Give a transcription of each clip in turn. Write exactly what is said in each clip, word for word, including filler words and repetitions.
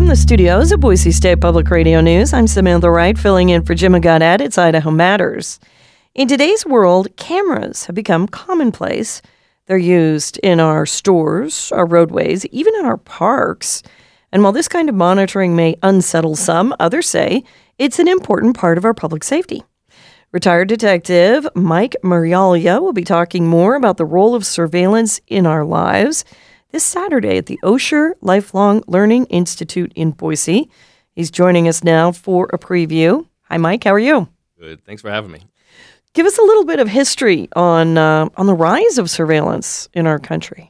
From the studios of Boise State Public Radio News, I'm Samantha Wright, filling in for Jim Goddard. It's Idaho Matters. In today's world, cameras have become commonplace. They're used in our stores, our roadways, even in our parks. And while this kind of monitoring may unsettle some, others say it's an important part of our public safety. Retired Detective Mike Marialia will be talking more about the role of surveillance in our lives this Saturday at the Osher Lifelong Learning Institute in Boise. He's joining us now for a preview. Hi, Mike. How are you? Good. Thanks for having me. Give us a little bit of history on uh, on the rise of surveillance in our country.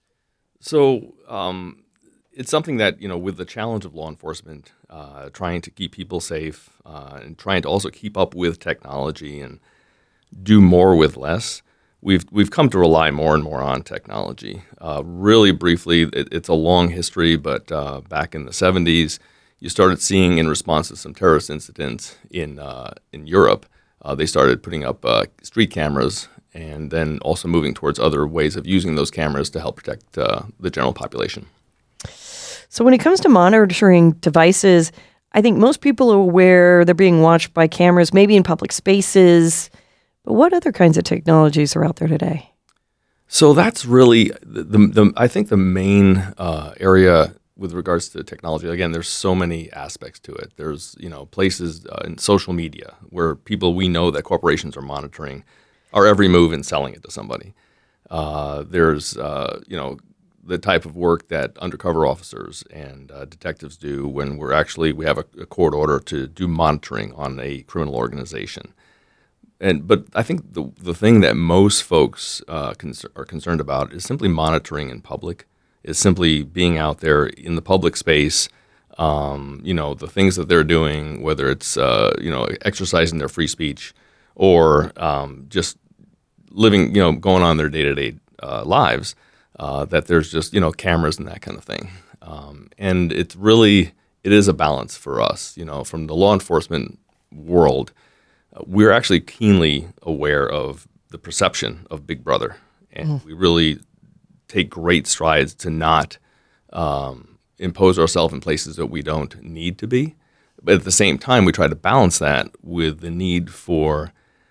So um, it's something that, you know, with the challenge of law enforcement, uh, trying to keep people safe uh, and trying to also keep up with technology and do more with less, we've we've come to rely more and more on technology. Uh, really briefly, it, it's a long history, but uh, back in the seventies, you started seeing, in response to some terrorist incidents in uh, in Europe, uh, they started putting up uh, street cameras and then also moving towards other ways of using those cameras to help protect uh, the general population. So when it comes to monitoring devices, I think most people are aware they're being watched by cameras, maybe in public spaces. But what other kinds of technologies are out there today? So that's really, the, the, the I think the main uh, area with regards to technology. Again, there's so many aspects to it. There's, you know, places uh, in social media where people we know that corporations are monitoring our every move and selling it to somebody. Uh, there's, uh, you know, the type of work that undercover officers and uh, detectives do when we're actually, we have a, a court order to do monitoring on a criminal organization. And but I think the the thing that most folks uh, cons- are concerned about is simply monitoring in public, is simply being out there in the public space, um, you know, the things that they're doing, whether it's, uh, you know, exercising their free speech or um, just living, you know, going on their day-to-day uh, lives, uh, that there's just, you know, cameras and that kind of thing. Um, and it's really, it is a balance for us, you know, from the law enforcement world. We're actually keenly aware of the perception of Big Brother, and mm. we really take great strides to not um, impose ourselves in places that we don't need to be. But at the same time, we try to balance that with the need for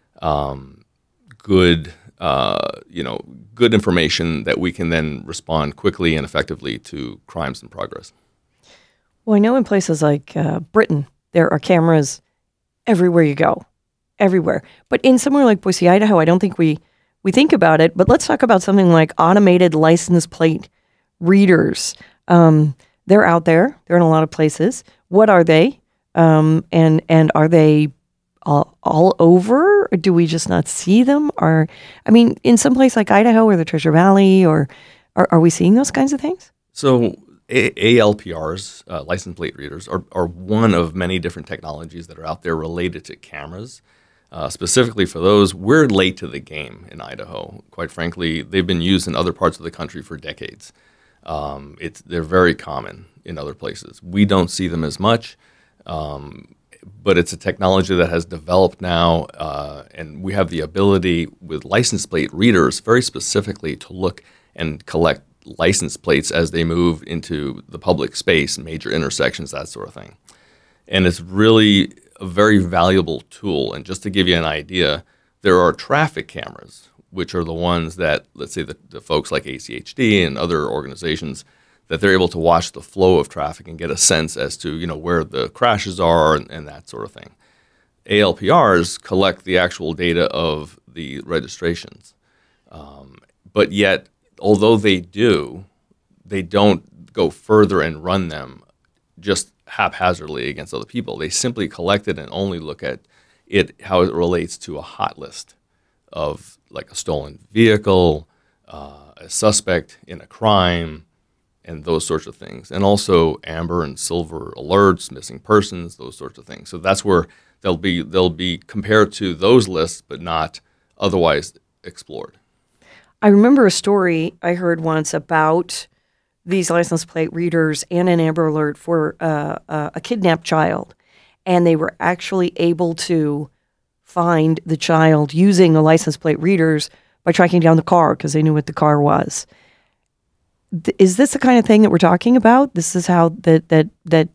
um, good, uh, you know, good information that we can then respond quickly and effectively to crimes in progress. Well, I know in places like uh, Britain, there are cameras everywhere you go. Everywhere. But in somewhere like Boise, Idaho, I don't think we, we think about it. But let's talk about something like automated license plate readers. Um, they're out there. They're in a lot of places. What are they? Um, and and are they all, all over? Or do we just not see them? Or, I mean, in some place like Idaho or the Treasure Valley, or are, are we seeing those kinds of things? So A L P Rs, uh, license plate readers, are, are one of many different technologies that are out there related to cameras. Uh, specifically for those, we're late to the game in Idaho. Quite frankly, they've been used in other parts of the country for decades. Um, it's they're very common in other places. We don't see them as much, um, but it's a technology that has developed now, uh, and we have the ability with license plate readers very specifically to look and collect license plates as they move into the public space, major intersections, that sort of thing. And it's really a very valuable tool. And just to give you an idea, there are traffic cameras, which are the ones that, let's say, the, the folks like A C H D and other organizations, that they're able to watch the flow of traffic and get a sense as to, you know, where the crashes are and, and that sort of thing. A L P Rs collect the actual data of the registrations. Um, but yet, although they do, they don't go further and run them just haphazardly against other people. They simply collect it and only look at it, how it relates to a hot list of like a stolen vehicle, uh, a suspect in a crime, and those sorts of things. And also amber and silver alerts, missing persons, those sorts of things. So that's where they'll be they'll be compared to those lists, but not otherwise explored. I remember a story I heard once about these license plate readers and an Amber Alert for uh, uh, a kidnapped child. And they were actually able to find the child using the license plate readers by tracking down the car because they knew what the car was. Th- is this the kind of thing that we're talking about? This is how that that that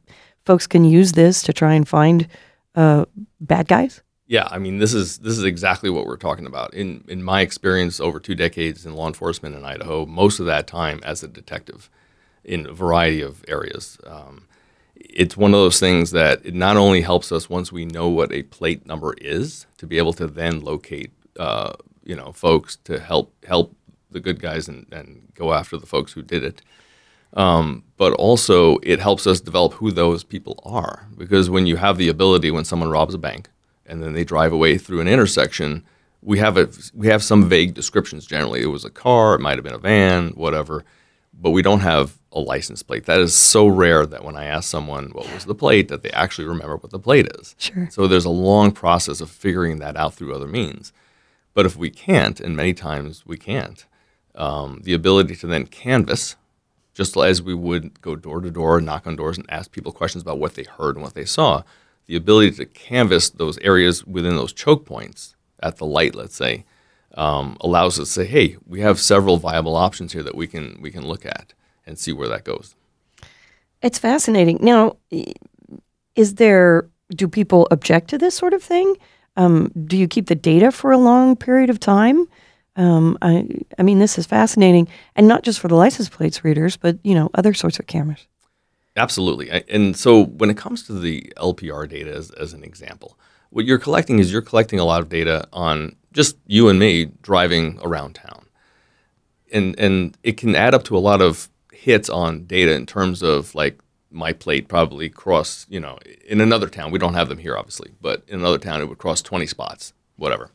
folks can use this to try and find uh, bad guys? Yeah, I mean, this is this is exactly what we're talking about. In in my experience over two decades in law enforcement in Idaho, most of that time as a detective in a variety of areas, um, it's one of those things that it not only helps us once we know what a plate number is to be able to then locate, uh, you know, folks to help help the good guys and, and go after the folks who did it. Um, but also it helps us develop who those people are, because when you have the ability, when someone robs a bank and then they drive away through an intersection, we have a we have some vague descriptions. Generally, it was a car, it might have been a van, whatever, but we don't have a license plate. That is so rare that when I ask someone what was the plate, that they actually remember what the plate is. Sure. So there's a long process of figuring that out through other means. But if we can't, and many times we can't, um, the ability to then canvass, just as we would go door to door, knock on doors, and ask people questions about what they heard and what they saw, the ability to canvass those areas within those choke points at the light, let's say, um, allows us to say, hey, we have several viable options here that we can we can look at and see where that goes. It's fascinating. Now, is there, do people object to this sort of thing? Um, do you keep the data for a long period of time? Um, I, I mean, this is fascinating, and not just for the license plates readers, but, you know, other sorts of cameras. Absolutely. And so when it comes to the L P R data as, as an example, what you're collecting is you're collecting a lot of data on just you and me driving around town. And and it can add up to a lot of hits on data in terms of, like, my plate probably crossed, you know, in another town. We don't have them here, obviously, but in another town it would cross twenty spots, whatever.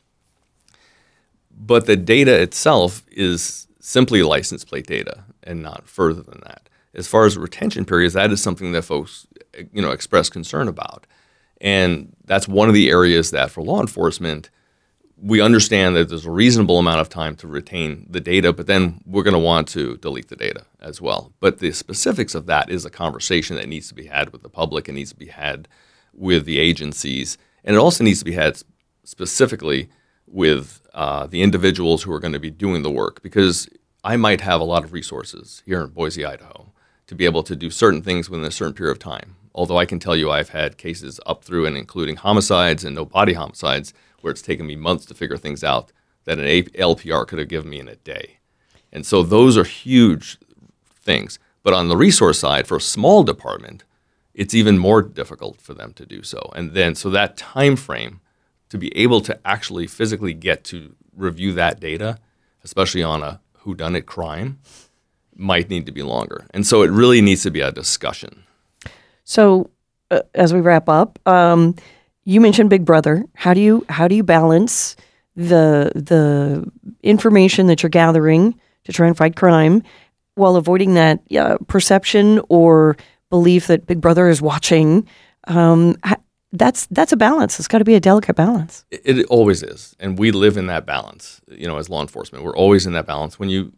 But the data itself is simply license plate data and not further than that. As far as retention periods, that is something that folks, you know, express concern about. And that's one of the areas that for law enforcement, we understand that there's a reasonable amount of time to retain the data, but then we're going to want to delete the data as well. But the specifics of that is a conversation that needs to be had with the public. It needs to be had with the agencies. And it also needs to be had specifically with uh, the individuals who are going to be doing the work, because I might have a lot of resources here in Boise, Idaho, to be able to do certain things within a certain period of time. Although I can tell you I've had cases up through and including homicides and no body homicides where it's taken me months to figure things out that an L P R could have given me in a day. And so those are huge things. But on the resource side, for a small department, it's even more difficult for them to do so. And then so that time frame to be able to actually physically get to review that data, especially on a whodunit crime, might need to be longer. And so it really needs to be a discussion. So uh, as we wrap up, um, you mentioned Big Brother. How do you how do you balance the the information that you're gathering to try and fight crime while avoiding that uh, perception or belief that Big Brother is watching? Um, that's that's a balance. It's got to be a delicate balance. It, it always is, and we live in that balance. You know, as law enforcement, we're always in that balance. When you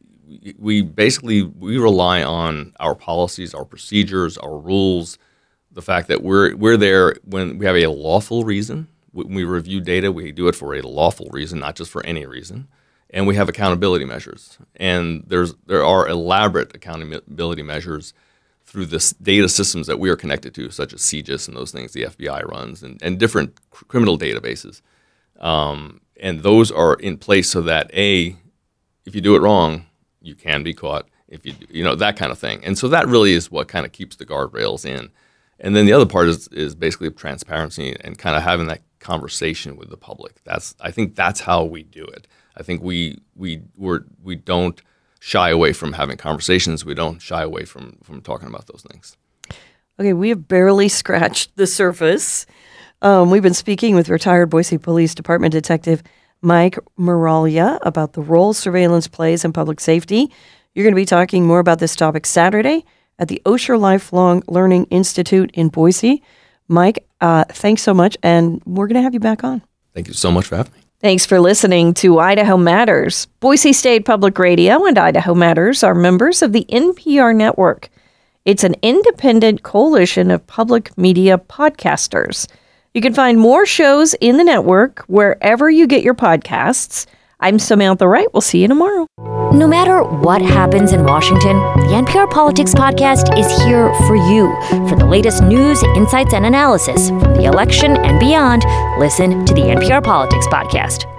we basically we rely on our policies, our procedures, our rules. The fact that we're we're there when we have a lawful reason. When we review data, we do it for a lawful reason, not just for any reason. And we have accountability measures. And there's there are elaborate accountability measures through the data systems that we are connected to, such as C G I S and those things the F B I runs, and, and different cr- criminal databases. Um, and those are in place so that, A, if you do it wrong, you can be caught, if you you know, that kind of thing. And so that really is what kind of keeps the guardrails in. And then the other part is is basically transparency and kind of having that conversation with the public. That's I think that's how we do it. I think we we we're, we don't shy away from having conversations. We don't shy away from from talking about those things. Okay, we have barely scratched the surface. Um, we've been speaking with retired Boise Police Department Detective Mike Miraglia about the role surveillance plays in public safety. You're going to be talking more about this topic Saturday at the Osher Lifelong Learning Institute in Boise. Mike, uh, thanks so much, and we're going to have you back on. Thank you so much for having me. Thanks for listening to Idaho Matters. Boise State Public Radio and Idaho Matters are members of the N P R Network. It's an independent coalition of public media podcasters. You can find more shows in the network wherever you get your podcasts. I'm Samantha Wright. We'll see you tomorrow. No matter what happens in Washington, the N P R Politics Podcast is here for you. For the latest news, insights, and analysis from the election and beyond, listen to the N P R Politics Podcast.